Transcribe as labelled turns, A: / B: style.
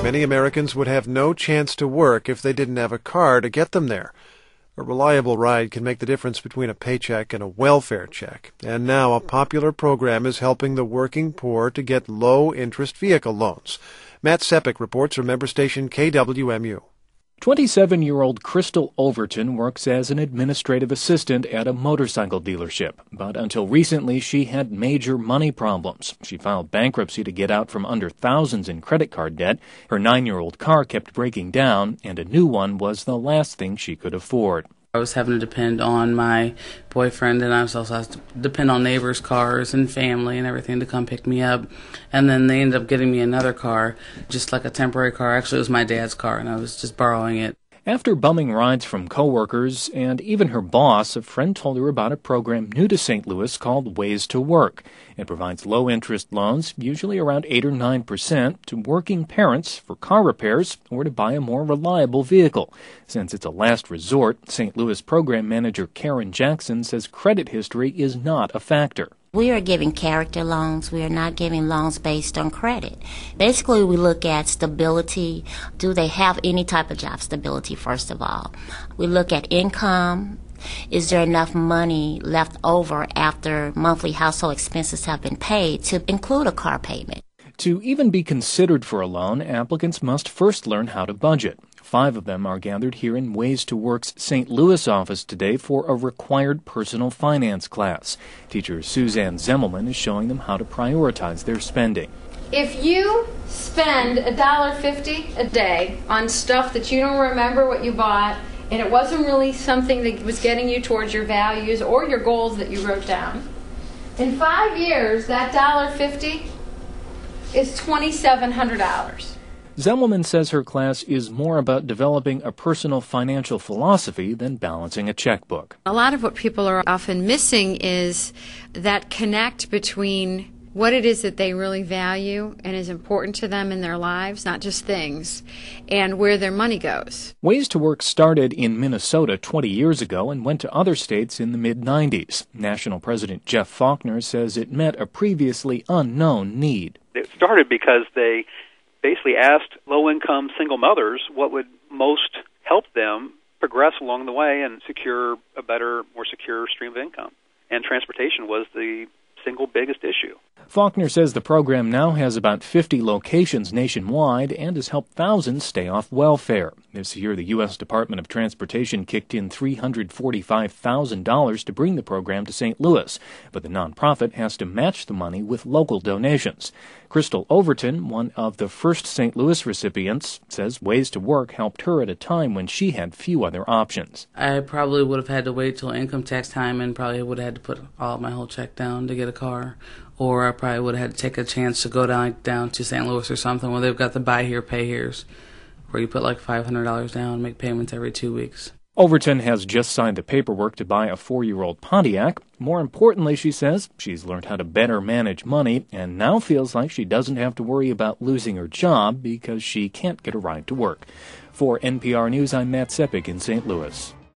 A: many Americans would have no chance to work if they didn't have a car to get them there. A reliable ride can make the difference between a paycheck and a welfare check. And now a popular program is helping the working poor to get low-interest vehicle loans. Matt Sepik reports from member station KWMU.
B: 27-year-old Crystal Overton works as an administrative assistant at a motorcycle dealership. But until recently, she had major money problems. She filed bankruptcy to get out from under thousands in credit card debt. Her 9-year-old car kept breaking down, and a new one was the last thing she could afford.
C: I was having to depend on my boyfriend, and I was also having to depend on neighbors' cars and family and everything to come pick me up. And then they ended up getting me another car, just like a temporary car. Actually, it was my dad's car, and I was just borrowing it.
B: After bumming rides from coworkers and even her boss, a friend told her about a program new to St. Louis called Ways to Work. It provides low-interest loans, usually around 8 or 9%, to working parents for car repairs or to buy a more reliable vehicle. Since it's a last resort, St. Louis program manager Karen Jackson says credit history is not a factor.
D: We are giving character loans. We are not giving loans based on credit. Basically, we look at stability. Do they have any type of job stability, first of all? We look at income. Is there enough money left over after monthly household expenses have been paid to include a car payment?
B: To even be considered for a loan, applicants must first learn how to budget. 5 of them are gathered here in Ways to Work's St. Louis office today for a required personal finance class. Teacher Suzanne Zemmelman is showing them how to prioritize their spending.
E: If you spend $1.50 a day on stuff that you don't remember what you bought, and it wasn't really something that was getting you towards your values or your goals that you wrote down, in 5 years, that $1.50 is $2,700.
B: Zemmelman says her class is more about developing a personal financial philosophy than balancing a checkbook.
E: A lot of what people are often missing is that connect between what it is that they really value and is important to them in their lives, not just things, and where their money goes.
B: Ways to Work started in Minnesota 20 years ago and went to other states in the mid-90s. National President Jeff Faulkner says it met a previously unknown need.
F: It started because they basically asked low-income single mothers what would most help them progress along the way and secure a better, more secure stream of income. And transportation was the single biggest issue.
B: Faulkner says the program now has about 50 locations nationwide and has helped thousands stay off welfare. This year, the U.S. Department of Transportation kicked in $345,000 to bring the program to St. Louis, but the nonprofit has to match the money with local donations. Crystal Overton, one of the first St. Louis recipients, says Ways to Work helped her at a time when she had few other options.
C: I probably would have had to wait till income tax time and probably would have had to put all my whole check down to get a car. Or I probably would have had to take a chance to go down to St. Louis or something where they've got the buy here, pay here's, where you put like $500 down and make payments every 2 weeks.
B: Overton has just signed the paperwork to buy a 4-year-old Pontiac. More importantly, she says, she's learned how to better manage money and now feels like she doesn't have to worry about losing her job because she can't get a ride to work. For NPR News, I'm Matt Sepik in St. Louis.